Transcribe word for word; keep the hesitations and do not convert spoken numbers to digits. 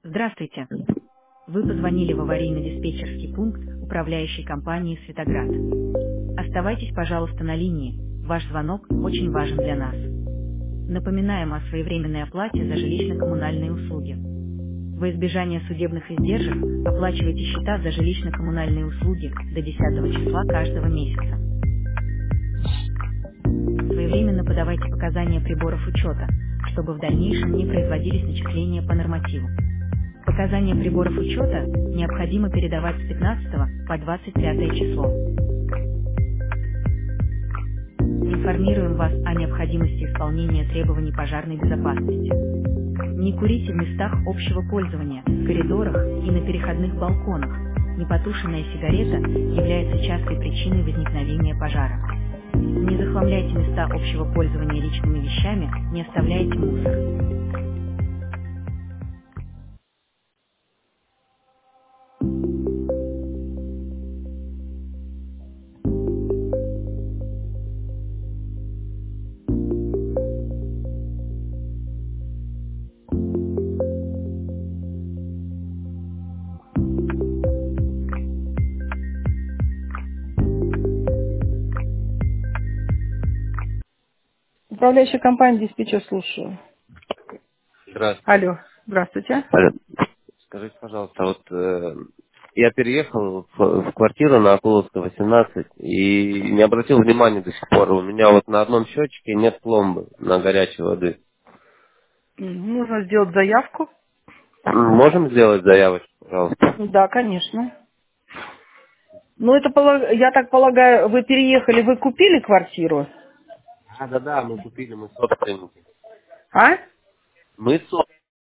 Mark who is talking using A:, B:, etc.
A: Здравствуйте. Вы позвонили в аварийно-диспетчерский пункт управляющей компании «Светоград». Оставайтесь, пожалуйста, на линии. Ваш звонок очень важен для нас. Напоминаем о своевременной оплате за жилищно-коммунальные услуги. Во избежание судебных издержек оплачивайте счета за жилищно-коммунальные услуги до десятого числа каждого месяца. Своевременно подавайте показания приборов учета, чтобы в дальнейшем не производились начисления по нормативу. Показания приборов учета необходимо передавать с пятнадцатого по двадцать пятое число. Информируем вас о необходимости исполнения требований пожарной безопасности. Не курите в местах общего пользования, в коридорах и на переходных балконах. Непотушенная сигарета является частой причиной возникновения пожара. Не захламляйте места общего пользования личными вещами, не оставляйте мусор. Управляющая компания диспетчер, слушаю.
B: Здравствуйте.
A: Алло, здравствуйте.
B: Алло. Скажите, пожалуйста, вот э, я переехал в, в квартиру на Акуловского, восемнадцать, и не обратил внимания до сих пор. У меня вот на одном счетчике нет пломбы на горячей воды.
A: М, Нужно сделать заявку.
B: М, Можем сделать заявочку, пожалуйста?
A: Да, конечно. Ну, это, полаг- я так полагаю, вы переехали, вы купили квартиру?
B: Да, да, да, мы купили, мы собственники.
A: А?
B: Мы собственники.